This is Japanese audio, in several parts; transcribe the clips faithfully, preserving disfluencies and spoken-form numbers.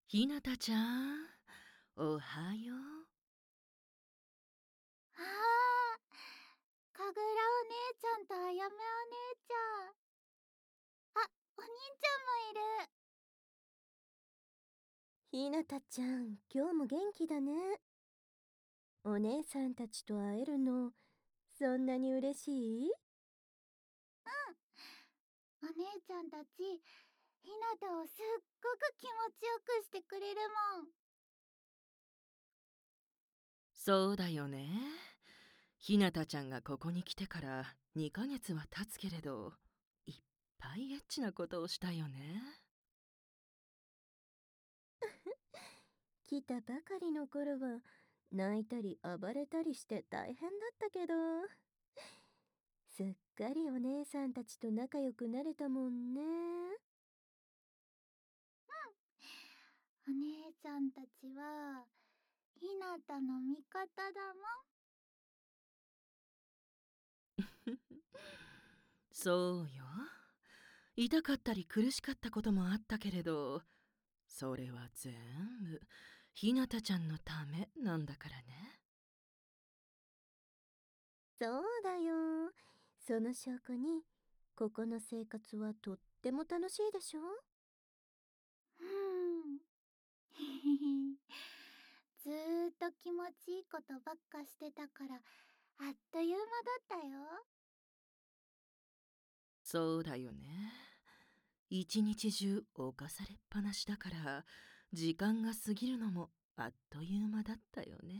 ひなたちゃん、おはよう。 ああ、かぐらお姉ちゃんとあやめお姉ちゃん。あ、お兄ちゃんもいる。 ひなたちゃん、今日も元気だね。お姉さんたちと会えるの、そんなに嬉しい？ うん、お姉ちゃんたち、ひなたをすっごく気持ちよくしてくれるもん。 そうだよね。ひなたちゃんがここに来てからにかげつは経つけれど、いっぱいエッチなことをしたよね。 来たばかりの頃は泣いたり暴れたりして大変だったけど、すっかりお姉さんたちと仲良くなれたもんね。 うん、お姉ちゃんたちはひなたの味方だもん。 そうよ。痛かったり苦しかったこともあったけれど、それは全部ひなたちゃんのためなんだからね。 そうだよ。その証拠に、ここの生活はとっても楽しいでしょ？ うんへへへずーっと気持ちいいことばっかしてたから、あっという間だったよ。 そうだよね。一日中犯されっぱなしだから、時間が過ぎるのもあっという間だったよね。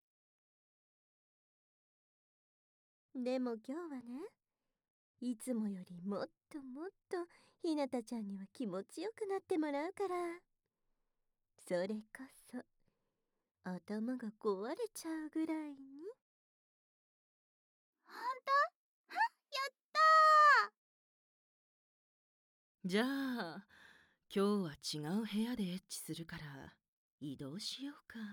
でも今日はね、いつもよりもっともっとひなたちゃんには気持ちよくなってもらうから。それこそ頭が壊れちゃうぐらいに。 ほんと？はっ、やったー。 じゃあ今日は違う部屋でエッチするから移動しようか。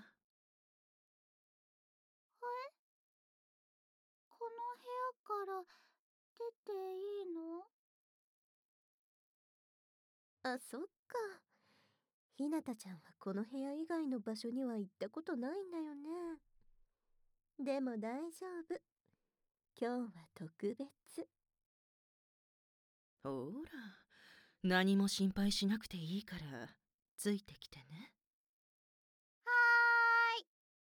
え、この部屋から出ていいの？ あ、そっか。ひなたちゃんはこの部屋以外の場所には行ったことないんだよね。でも大丈夫。今日は特別。 ほら、何も心配しなくていいからついてきてね。 はーい。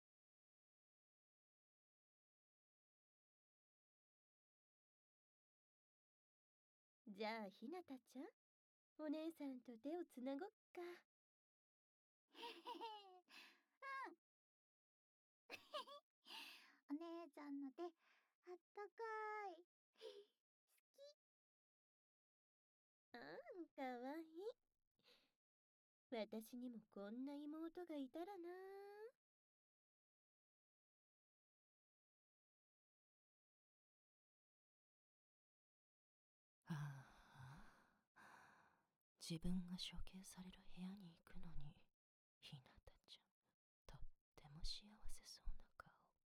じゃあひなたちゃん、お姉さんと手をつなごっか。 へへへ。うん。お姉ちゃんの手、あったかい。 あん、かわいい。私にもこんな妹がいたらな。 はあ、自分が処刑される部屋に行くのにひなたちゃんとっても幸せそうな顔。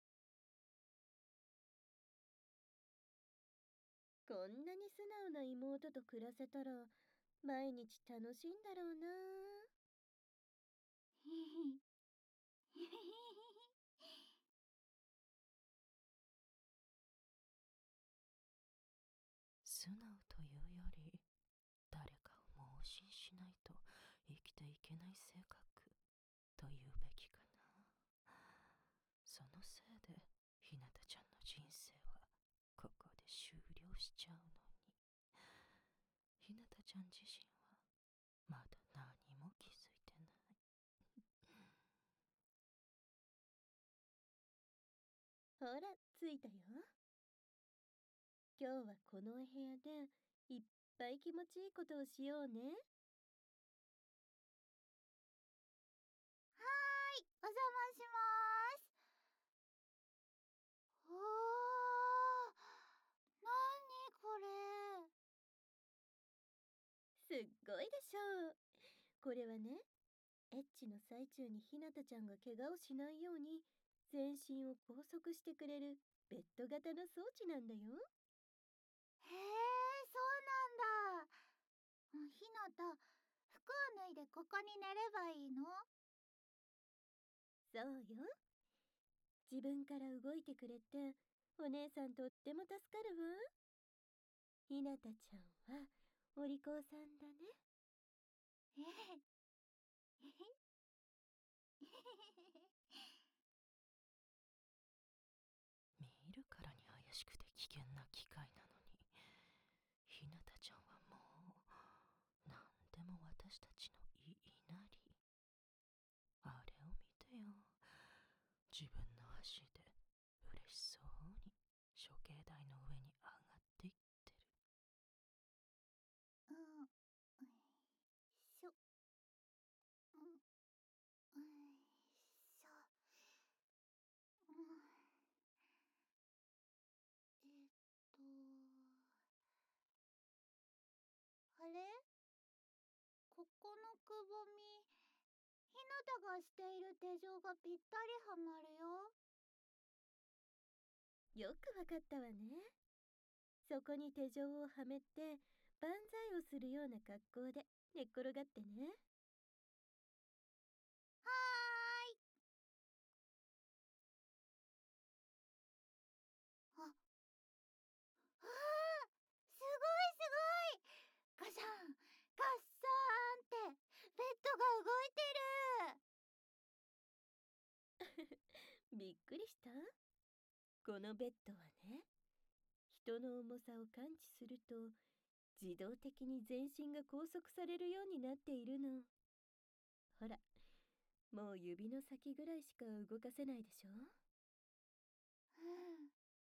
こんなに素直な妹と暮らせたら毎日楽しいんだろうな。 へへへへへ。 素直というより誰かを盲信しないと生きていけない性格というべきかな。そのせいでひなたちゃんの人生はここで終了しちゃうのに、ひなたちゃん自身はまだ何も気づいてない。 ほら、着いたよ。今日はこのお部屋でいっぱい気持ちいいことをしようね。 はーい、お邪魔しまーす。おー、なにこれ。 すっごいでしょう。これはね、エッチの最中にひなたちゃんが怪我をしないように全身を拘束してくれるベッド型の装置なんだよ。 へえ、そうなんだ。うん、ひなた、服を脱ないでここに寝ればいいの？ そうよ。自分から動いてくれてお姉さんとっても助かるわ。ひなたちゃんはお利口さんだね。 えへ見るからに怪しくて危険な機械なのに、ひなたちゃんはもう何でも私たちの言いなり。あれを見てよ。自分の足で嬉しそうに処刑台の上に上がっていってる。 うん、しょ、うん、うんしょ、うん、えっと、あれ？ここのくぼみ、ひなたがしている手錠がぴったりはまるよ。 よくわかったわね。そこに手錠をはめて万歳をするような格好で寝っ転がってね。 はーい。あ、あー、すごいすごい。ガシャンガッサーンってベッドが動いてる。 びっくりした？このベッドはね、人の重さを感知すると自動的に全身が拘束されるようになっているの。ほら、もう指の先ぐらいしか動かせないでしょ。 うん。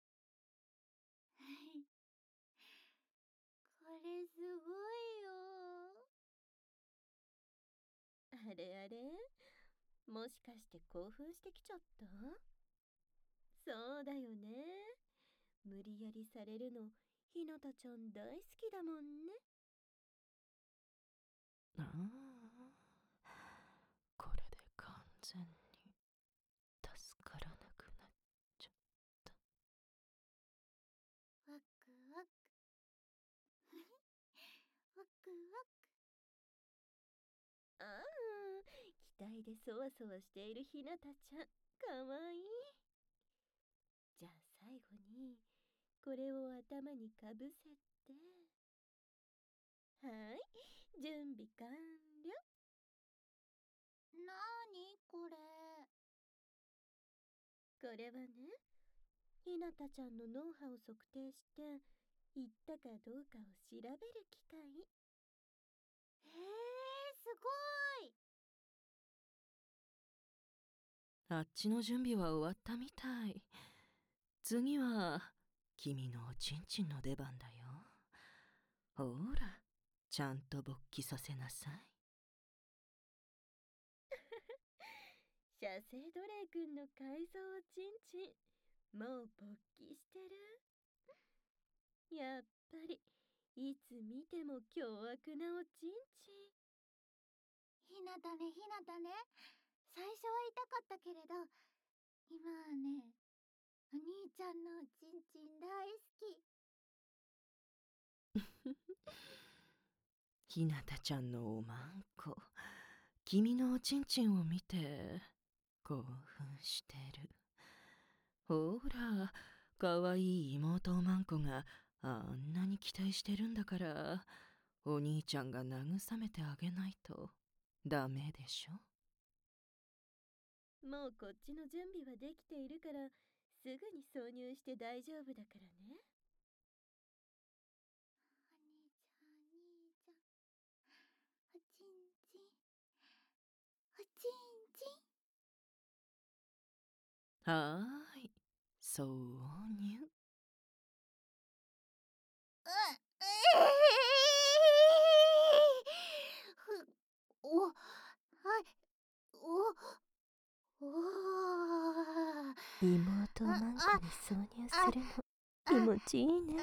これすごいよ。 あれあれ、もしかして興奮してきちゃった？そうだよね。無理やりされるのひなたちゃん大好きだもんね。 ああ、これで完全に助からなくなっちゃった。 ワクワクワクワク。 ああ、期待でそわそわしているひなたちゃん、かわいい。じゃあ最後にこれを頭にかぶせて、はい、準備完了。 なーにこれ？ これはね、ひなたちゃんの脳波を測定して言ったかどうかを調べる機械。 へえ、すごい。 あっちの準備は終わったみたい。次は君のおちんちんの出番だよ。ほら、ちゃんと勃起させなさい。 射精奴隷くんの改造おちんちん、もう勃起してる。やっぱりいつ見ても凶悪なおちんちん。 ひなたねひなたね、最初は痛かったけれど今はね、お兄ちゃんのおちんちん大好き。 ひなたちゃんのおまんこ、君のおちんちんを見て興奮してる。ほら、かわいい妹おまんこがあんなに期待してるんだから、お兄ちゃんが慰めてあげないとダメでしょ。 もうこっちの準備はできているからすぐに挿入して大丈夫だからね。 お兄ちゃんお兄ちゃん、おちんちんおちんちん。 はーい、挿入。 うふおはいおお妹をマンコに挿入するの気持ちいいね。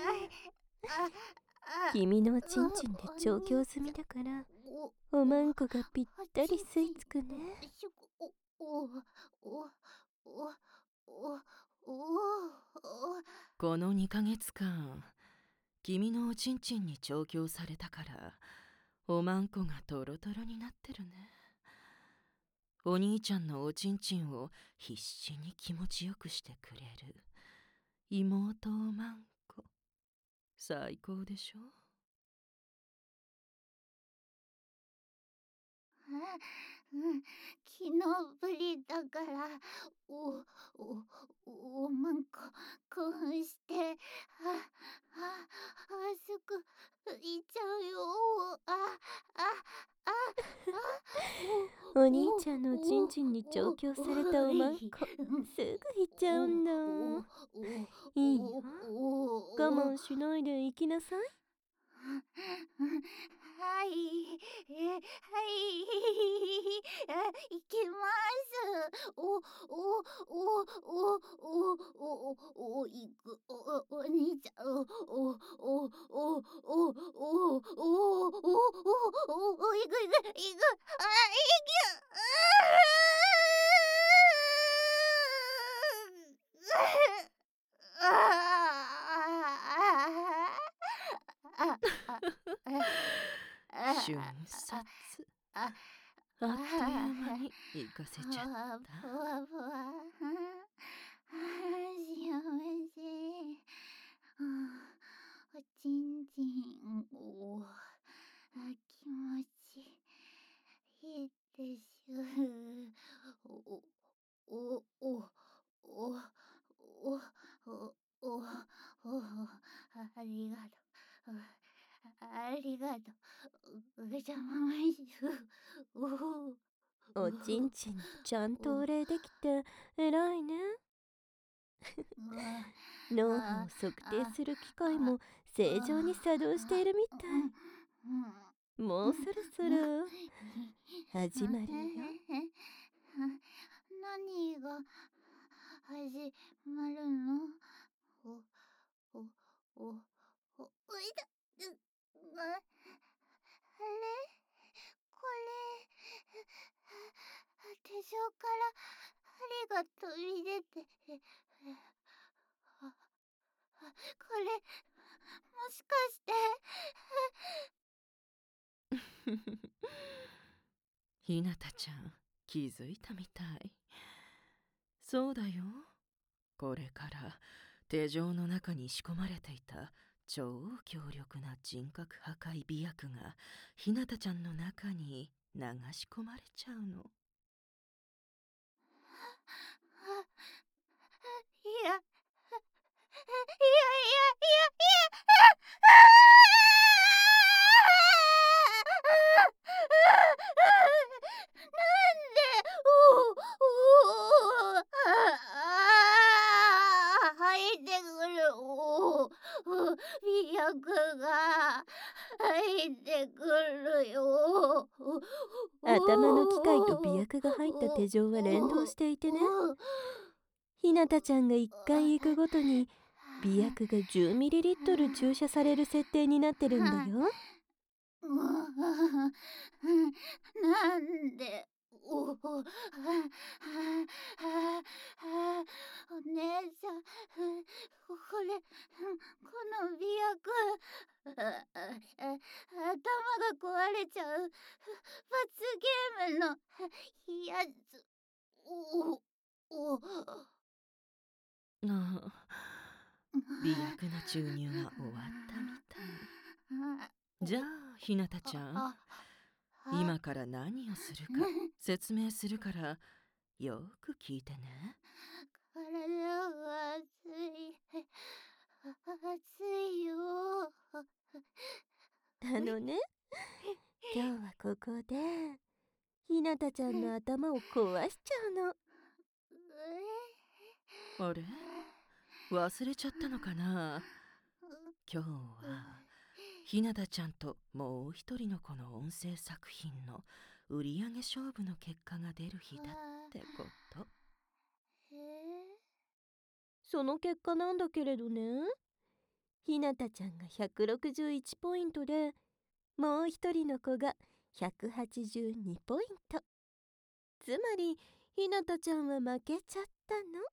君のおちんちんで調教済みだからおまんこがぴったり吸い付くね。 おおおおおおこのにかげつかん、君のおちんちんに調教されたから、 おまんこがトロトロになってるね。お兄ちゃんのおちんちんを必死に気持ちよくしてくれる妹おまんこ、最高でしょ。 うん、昨日ぶりだからおおおまんこ興奮してあああすぐいっちゃうよ。ああああお兄ちゃんのおちんちんに調教されたおまんこ、すぐ行っちゃうんだ。いいよ、我慢しないで行きなさい。 はい、え、はい、あ、いきます。お、お、お、お、お、お、お、お、いく、お、お兄ちゃん、お、お、お、お、お、お、お、お、お、お、いくいく、いく、あ、いく、ああああ瞬殺。あっという間に行かせちゃった。 ふわふわ。幸せ。おちんちん。おあ、気持ちいいです。おおおおおおおおありがとう。ありがとう。ぐちゃまましゅ。 おちんちんにちゃんとお礼できて偉いね。脳波を測定する機械も正常に作動しているみたい。もうそろそろ始まるよ。 何が始まるの？お、お、お、お、おいだ、う、あ、あれ？これ、手錠から針が飛び出て、あ、あ、これ、もしかして。 ひなたちゃん、気づいたみたい。そうだよ。これから手錠の中に仕込まれていた超強力な人格破壊美薬がひなたちゃんの中に流し込まれちゃうの。 いや、いやいやいやいやなんで、おおああ入ってくる。おお美薬が入ってくるよ。 頭の機械と美薬が入った手錠は連動していてね。ひなたちゃんがいっかい行くごとに美薬が じゅうミリリットル 注射される設定になってるんだよ。 なんで、おお、ははははお姉ちゃん、これ、この美薬、あああ頭が壊れちゃう罰ゲームのやつ。おお、 ああ、美薬の注入が終わったみたい。じゃあひなたちゃん、今から何をするか説明するからよく聞いてね。 体が熱い。熱いよ。 あのね、今日はここでひなたちゃんの頭を壊しちゃうの。 あれ、忘れちゃったのかな。今日はひなたちゃんともう一人の子の音声作品の売り上げ勝負の結果が出る日だってこと。 その結果なんだけれどね、ひなたちゃんがひゃくろくじゅういちポイントでもう一人の子がひゃくはちじゅうにポイント。つまりひなたちゃんは負けちゃったの。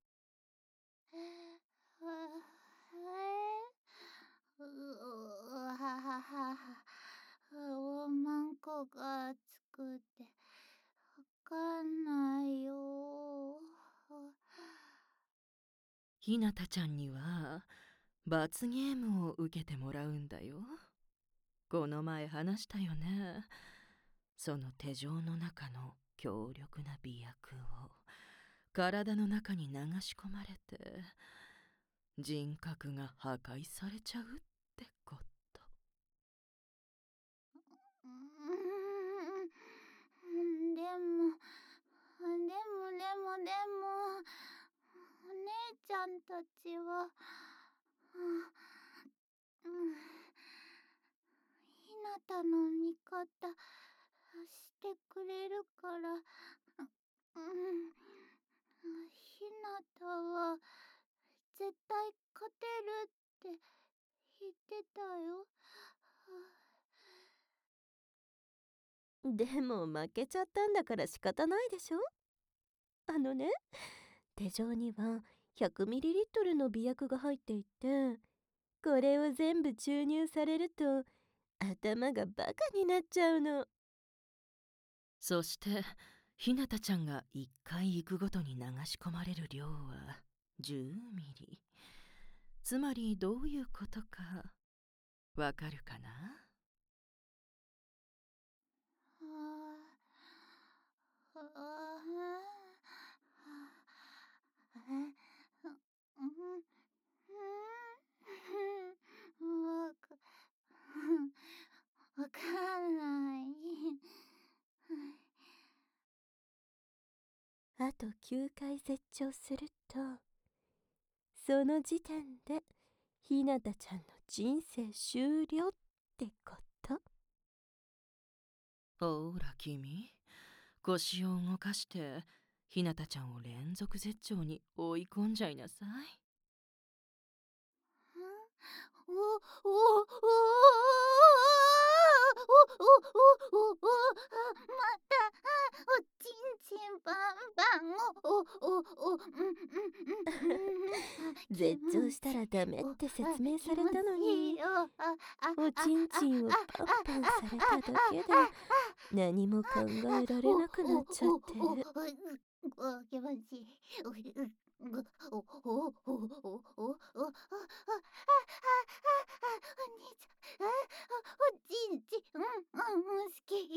おまん喉が熱くてわかんないよ。 ひなたちゃんには罰ゲームを受けてもらうんだよ。この前話したよね。その手錠の中の強力な媚薬を体の中に流し込まれて人格が破壊されちゃうってこと。 うーん、でもでもでもでもお姉ちゃんたちは、うん、ひなたの味方してくれるから、うん、ひなたは絶対勝てるって言ってたよ。 でも負けちゃったんだから仕方ないでしょ。あのね、手錠には ひゃくミリリットル の媚薬が入っていて、これを全部注入されると頭がバカになっちゃうの。 そしてひなたちゃんがいっかい行くごとに流し込まれる量はじゅうミリ。つまりどういうことかわかるかな？ ああ、うん、わかわかんない。 あときゅうかい絶頂すると、その時点でひなたちゃんの人生終了ってこと。 ほら君、腰を動かしてひなたちゃんを連続絶頂に追い込んじゃいなさい。 おおおおおおおおまたおちんちんパンパンおおおうんうんうん絶頂したらダメって説明されたのに、おちんちんをパンパンされただけで何も考えられなくなっちゃって。 気持ちいい。おおおおおおおお兄ちゃん、おちんちん、うんうん好き。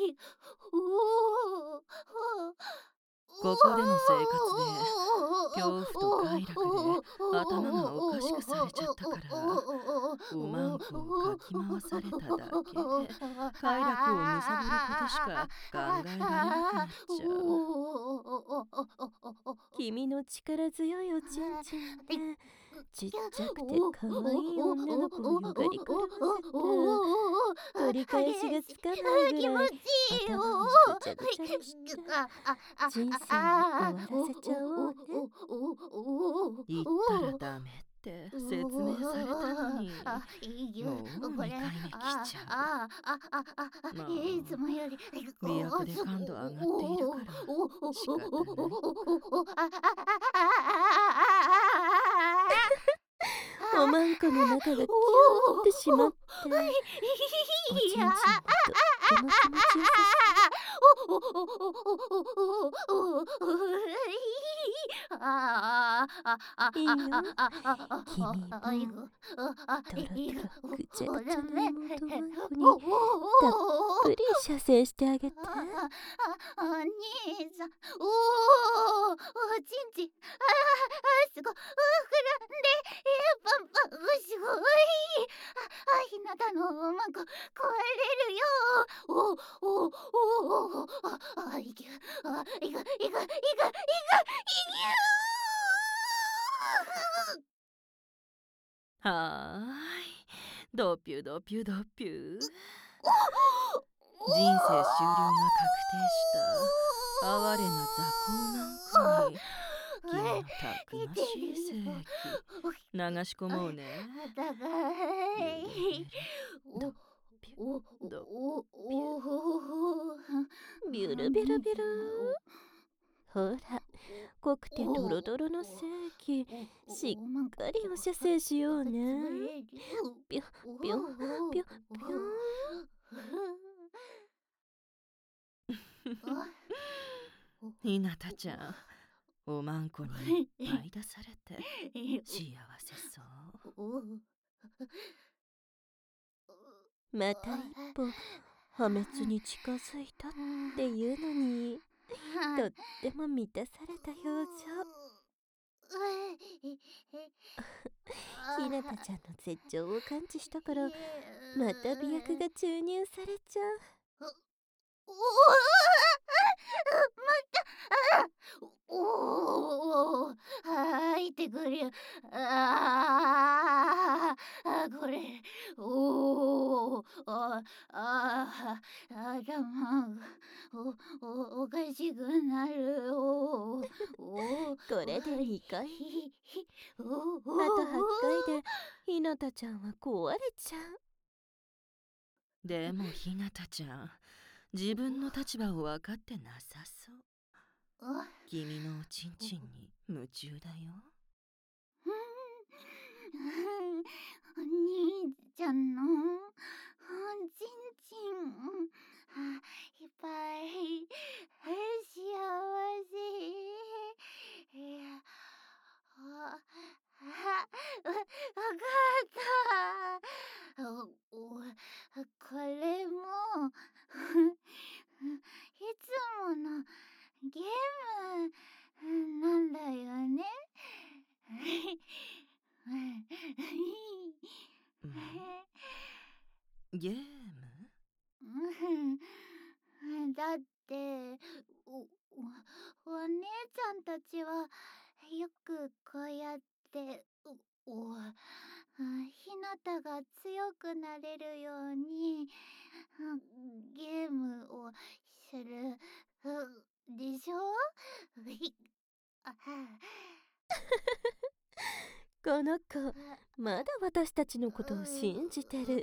おおここでの生活で恐怖と快楽で頭がおかしくされちゃったからおまんこをかき回されただけで快楽をむさぼることしか考えられなくなっちゃう。 君の力強いおちんちんでちっちゃくてかわいい女の子をよがりくるませて、取り返しがつかないぐらい頭をぐちゃぐちゃにして人生を終わらせちゃおうね。 言ったらダメって説明されたのにもうにかいめ来ちゃう。まあいつもより媚薬で感度上がっているから仕方ない。 おまんこの中がキューってしまって、おちんちんもとっても気持ちよさそう。いいよ、君もとろとろぐちゃぐちゃの妹まんこにたっぷり射精してあげて。 お兄さん、おお、おちんちん、ああ、すごい、膨らんで、パンパン、すごい。あ、ひなたのおまんこ、壊れるよ。おおおお、あ、あ、いく、あ、いく、いく、いく、いく、いく、いく。 はーい、ドピュドピュドピュ。人生終了が確定した哀れな雑魚なんこに君のたくましい精液流し込もうね。 たかい。 ドピュドビュルビュルビュル。ほら、濃くてドロドロの精液しっかりお射精しようね。ピュピュピュピュ。 ひなたちゃん、おまんこにいっぱい出されて幸せそう。 また一歩破滅に近づいたっていうのに、とっても満たされた表情。ひなたちゃんの絶頂を感知したから、また美薬が注入されちゃう。 おおおお入ってくるよ。ああこれおおああ頭がおおおかしくなる。おおこれでにかいめ。 ああとはっかいでひなたちゃんは壊れちゃう。 でもひなたちゃん、自分の立場を分かってなさそう。君のおちんちんに夢中だよ。 お兄ちゃんのおちんちんいっぱい幸せ。いやああわかった。おこれもいつものゲームなんだよね。 ゲーム？ だっておお姉ちゃんたちはよくこうやっておおひなたが強くなれるようにゲームをするでしょ。 この子、まだ私たちのことを信じてる。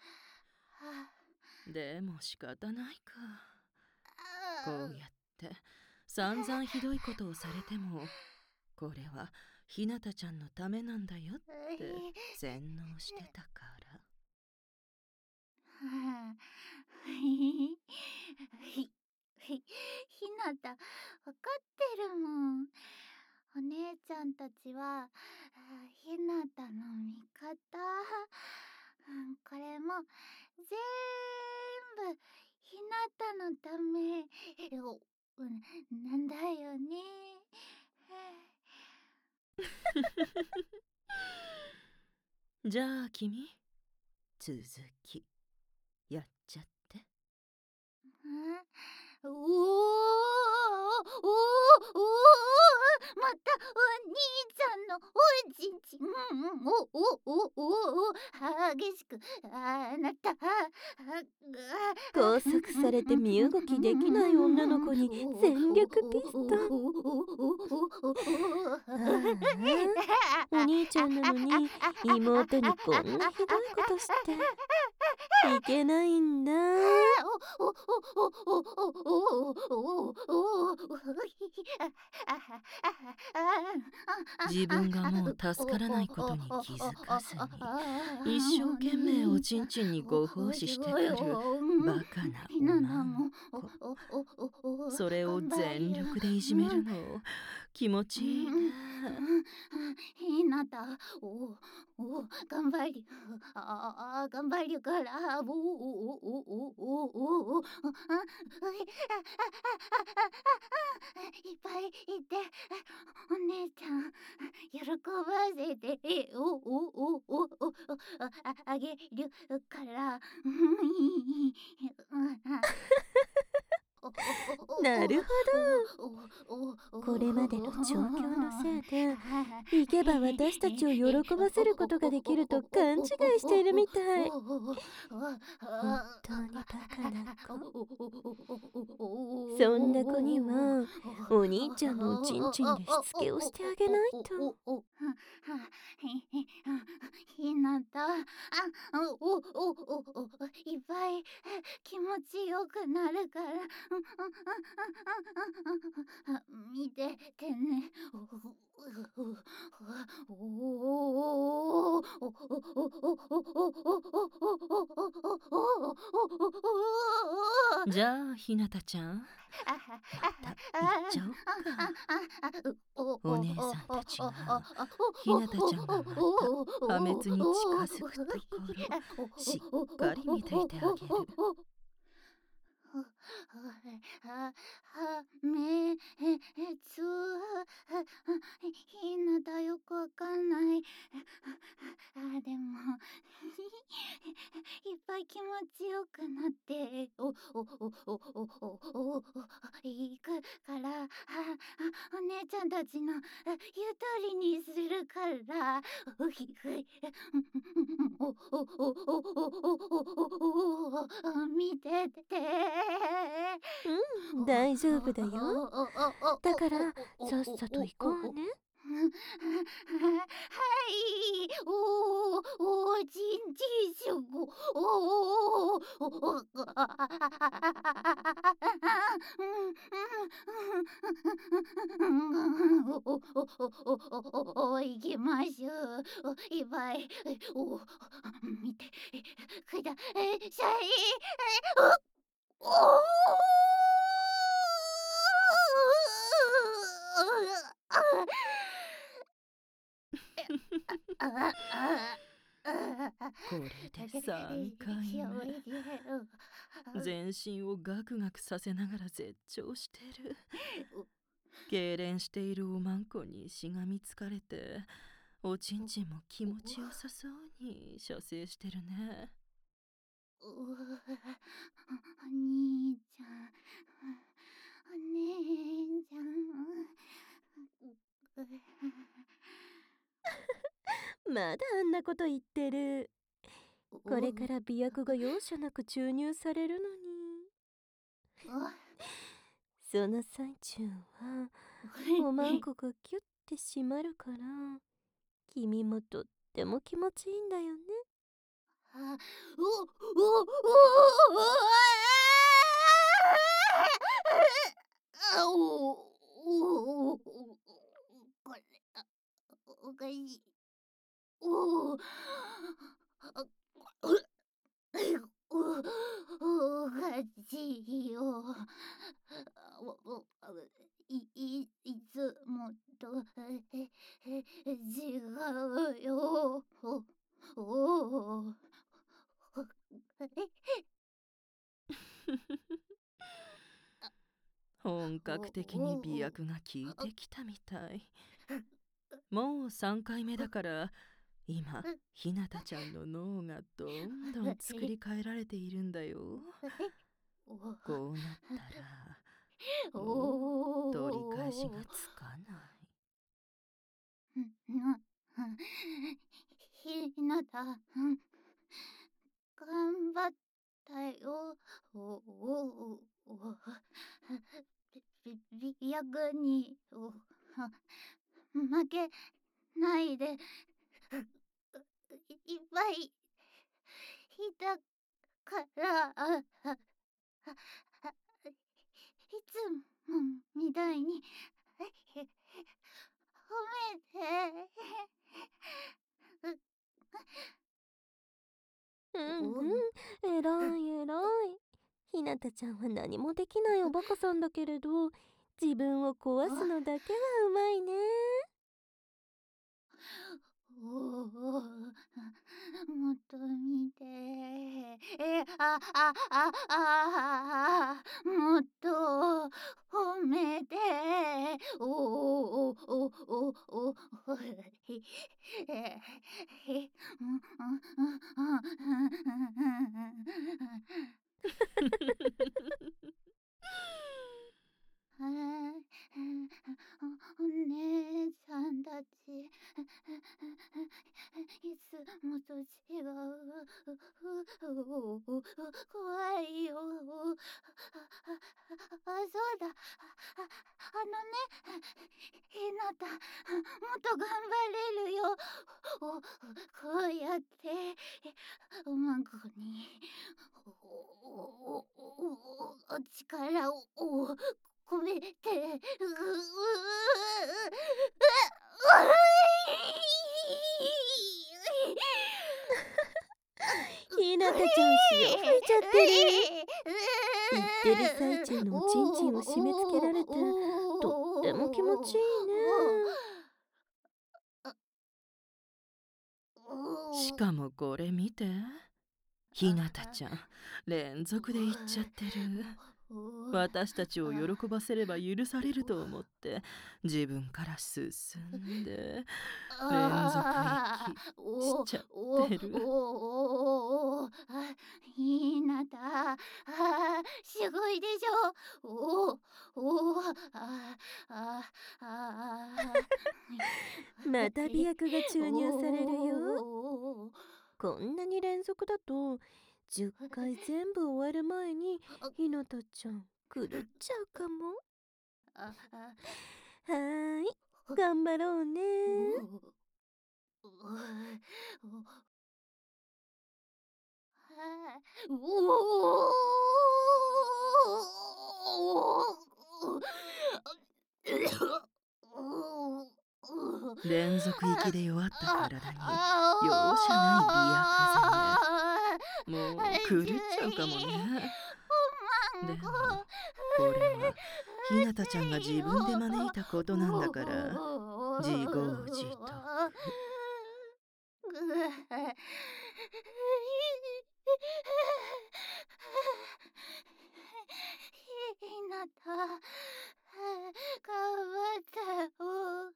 でも仕方ないか。こうやって散々ひどいことをされても、これはひなたちゃんのためなんだよって洗脳してたから。 ひなたわかってるもん。お姉ちゃんたちはひなたの味方。これもぜんぶひなたのためなんだよね。 じゃあ君、続きやっちゃって。 おおおおまたお兄ちゃんのおちんちんおおおおお激しくあなた拘束されて身動きできない女の子に全力ピストン。ああ、お兄ちゃんなのに妹にこんなひどいことしていけないんだ。 自分がもう助からないことに気づかずに一生懸命おちんちんにご奉仕してくるバカなおまんこ。それを全力でいじめるの気持ちいいね。 ひなたおお頑張りああ頑張るからおおおおおおおいっぱいいてお姉ちゃん喜ばせておおおおおあげるからなるほど。これまでの状況のせいで行けば私たちを喜ばせることができると勘違いしているみたい。本当にバカな子。そんな子にはお兄ちゃんのおちんちんでしつけをしてあげないと。 ひなたあおおおおいっぱい気持ちよくなるから見ててね。 じゃあひなたちゃん、 また行っちゃおっか。お姉さんたちがひなたちゃんがまた破滅に近づくところしっかり見ていてあげる。 は、は、め、え、つ、ひなたよくわかんない。あ、でも、いっぱい気持ちよくなって、お、お、お、お、お、お、お、いくから、あ、お姉ちゃんたちの言う通りにするから、おひふい、お、お、お、お、お、お、お、見てて。 うん、大丈夫だよ。だからさっさと行こうね。 はい、おー、おー、ちんちんしょこ、おー、おー、お、行きましょう。いっぱい、お、見てください。おお。 これでさんかいめ。全身をガクガクさせながら絶頂してる。痙攣しているおまんこにしがみつかれて、おちんちんも気持ちよさそうに射精してるね。 お兄ちゃん、お姉ちゃん。 まだあんなこと言ってる。これから媚薬が容赦なく注入されるのに。その最中はおまんこがキュッて締まるから、君もとっても気持ちいいんだよね。 あ、お、お、お、あお、お、お、これ、あ、おかしい。お、あ、お、おかしいよ。お、お、い、い、いつもと、え、え、違うよ。お、お、 本格的に媚薬が効いてきたみたい。もうさんかいめだから、今ひなたちゃんの脳がどんどん作り変えられているんだよ。こうなったらもう取り返しがつかない。 ひなた、頑張ったよ。おおお、び媚薬に負けないで。いっぱいいたからいつもみたいに褒めて。 うんうん、えらいえらい。ひなたちゃんは何もできないおバカさんだけれど、自分を壊すのだけはうまいね。 おお、もっと見て。え、あ、あ、あ、あ、もっと褒めて。おお、お、お、お、お、へ、え、へ、うん、うん、うん、お姉さんたち、いつもと違う。怖いよ。あ、そうだ。あのね、ひなた、もっと頑張れるよ。こうやって、おまんこに、力を込めて、 ひなたちゃん、潮吹いちゃってる。 言ってる最中のおちんちんを締め付けられて、とっても気持ちいいね。 しかもこれ見て。ひなたちゃん、連続で言っちゃってる。私たちを喜ばせれば許されると思って自分から進んで連続息しちゃってる。 ひなた、あすごいでしょ。おおあああまた媚薬が注入されるよ。こんなに連続だとじゅっかい全部終わる前にひなたちゃん狂っちゃうかも。はーい、頑張ろうね。 連続息で弱った体に容赦ない媚薬攻め。もう狂っちゃうかもね。でもこれはひなたちゃんが自分で招いたことなんだから自業自得。 ひなた、頑張ったよ。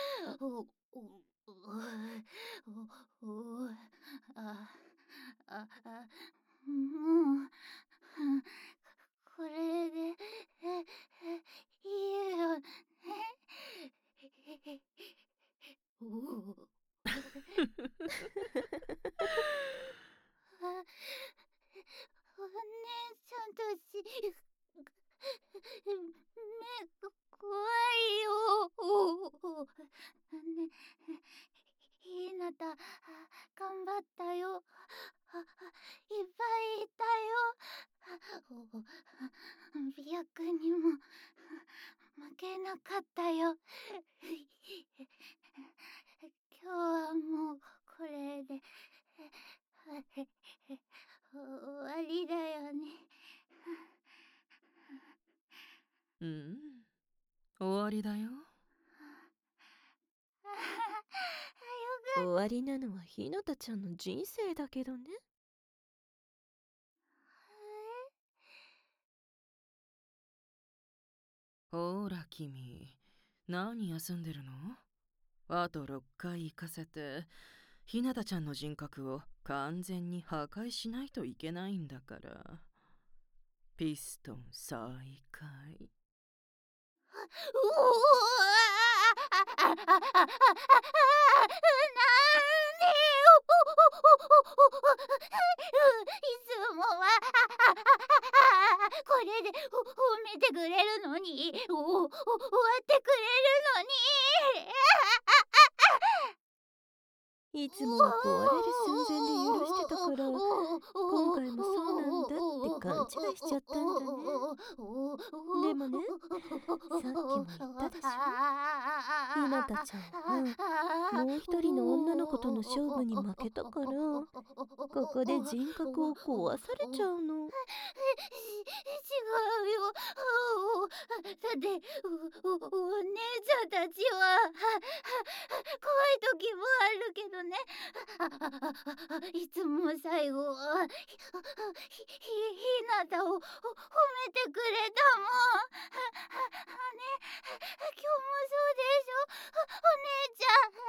あああもうこれでいいよね。お姉ちゃんたち目が怖いよ。ね、ひなた頑張ったよ。いっぱいいたよ。媚薬にも負けなかったよ。今日はもうこれで終わりだよね。 うん、終わりだよ。 終わりなのはひなたちゃんの人生だけどね。 ほら君、何休んでるの？あとろっかい行かせてひなたちゃんの人格を完全に破壊しないといけないんだから。ピストン再開。 うおなんでいつもはこれで褒めてくれるのにお終わってくれるのにいつもは壊れる寸前で許してたから今回もそうなんだって勘違いしちゃったんだね。でもね、さっきも言ったでしょ。ひなたちゃんはもう一人の女の子との勝負に負けたからここで人格を壊されちゃうの。 違うよ。だってお、お、お姉ちゃんたちは怖い時もあるけどね。いつも最後はひ、ひ、ひなたを褒めてくれたもん。ね、今日もそうでしょ。お姉ちゃん。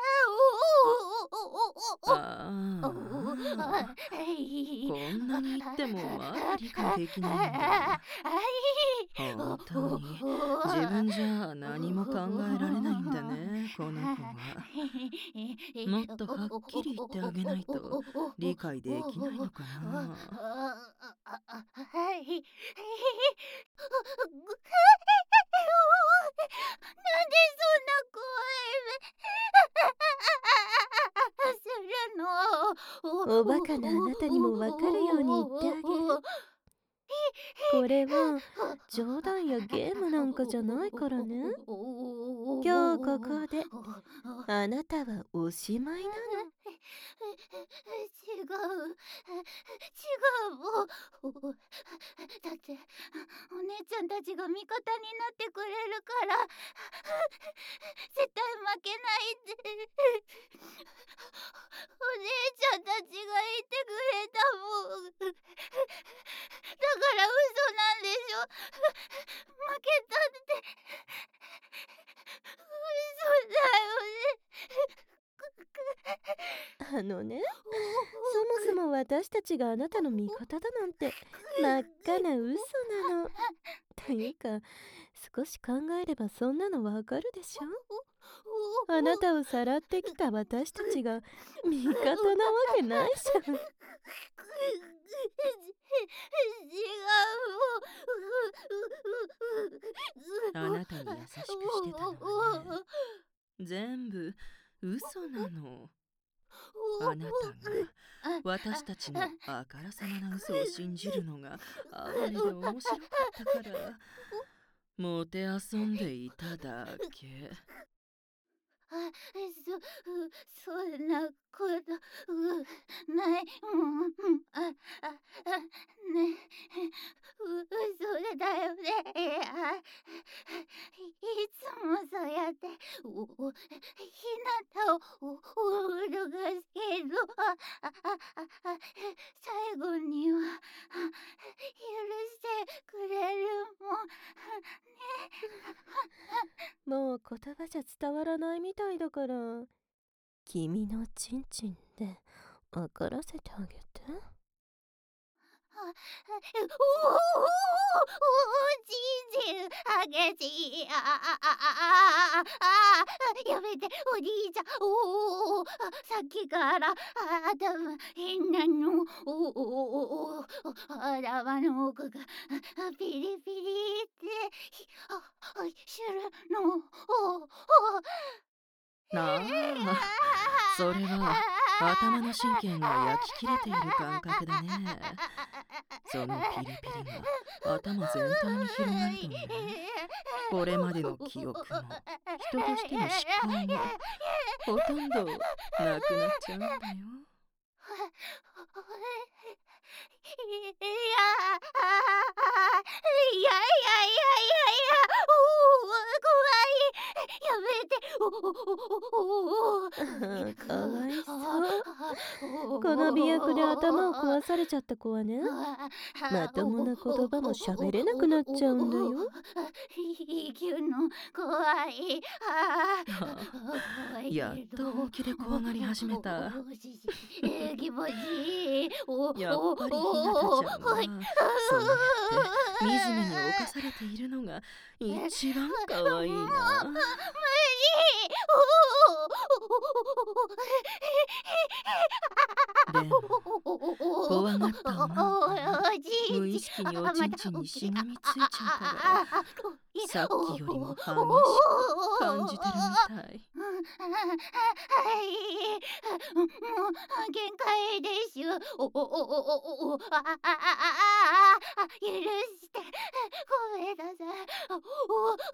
ああ、こんなに言ってもまだ理解できないんだ。本当に自分じゃ何も考えられないんだね、この子は。もっとはっきり言ってあげないと理解できないのかな。 はい。なんでそんな怖い目するの？ おバカなあなたにもわかるように言ってあげる。これは冗談やゲームなんかじゃないからね。今日ここであなたはおしまいなの。 違う違うもん。だって姉ちゃんたちが味方になってくれるから絶対負けないってお姉ちゃんたちが言ってくれたもん。だから嘘なんでしょ。負けたって嘘だよね。 あのね、そもそも私たちがあなたの味方だなんて真っ赤な嘘なの。というか、少し考えればそんなのわかるでしょ。あなたをさらってきた私たちが味方なわけないじゃん。 違う。 あなたに優しくしてたのはね、全部嘘なの。あなたが私たちのあからさまな嘘を信じるのが哀れで面白かったからもてあそんでいただけ。 あ、そ、そんなことうない、うんうん、あ、あ、あ、ね、う、嘘だよね。あ、いつもそうやってお、お、ひなたをお、脅かすけど、あ、あ、あ、あ、最後にはあ許してくれるもんね。 もう言葉じゃ伝わらないみたいだから、君のチンチンで分からせてあげて。 おおおおちんちんあげちああああああやめてお兄ちゃんおおさっきからあ頭変なのおおおお頭の奥がピリピリってあするのおおああ、それは頭の神経が焼き切れている感覚だね。そのピリピリが頭全体に広がるとね、これまでの記憶も人としての思考もほとんどなくなっちゃうんだよ。 いや、いやいやいやいやいや、おお、怖い。やめて。おおおおお。 かわいそう。この美薬で頭を壊されちゃった子はね、まともな言葉も喋れなくなっちゃうんだよ。 生きるの怖い。ああ、やっと本気で怖がり始めた。 気持ちいい。 やっぱりひなたちゃんがそうやって惨めに犯されているのが一番かわいいな。 無理。 でも怖がったおなんか無意識におちんちんにしがみついちゃうからさっきよりも激しく感じてるみたい。 はい、もう限界ですよ。おおおおおおああああああ許して、ごめんなさい。おおごめんなさ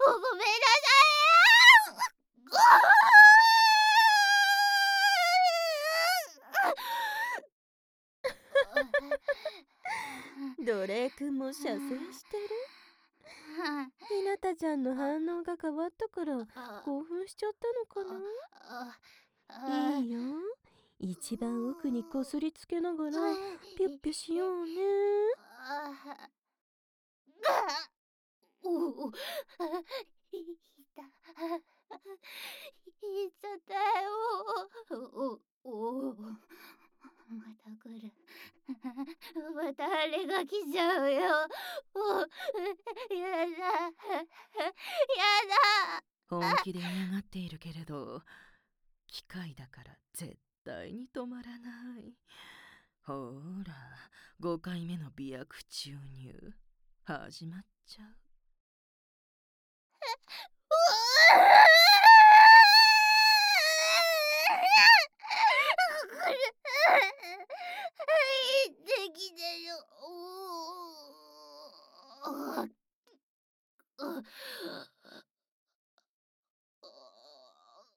い。 ドレイ君も射精してる。ひなたちゃんの反応が変わったから興奮しちゃったのかな。いいよ、一番奥にこすりつけながらピュッピュしようね。 おお、いた、いっちゃったよ。おお、また来る。またあれが来ちゃうよ。お、やだ、やだ。 本気で嫌がっているけれど機械だから絶対に止まらない。ほーらごかいめの美薬注入始まっちゃう。 できたよ。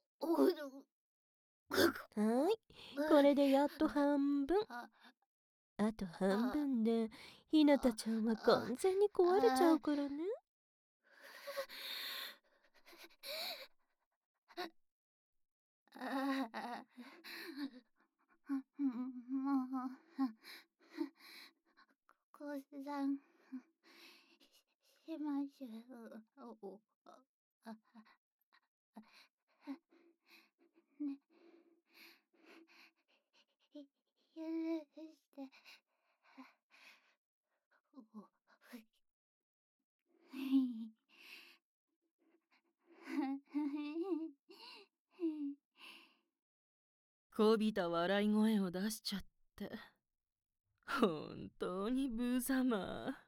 はい、これでやっと半分。 あと半分でひなたちゃんは完全に壊れちゃうからね。 ああ、もう、降参しましゅ。おああね、許して。おこびた笑い声を出しちゃって本当に無様。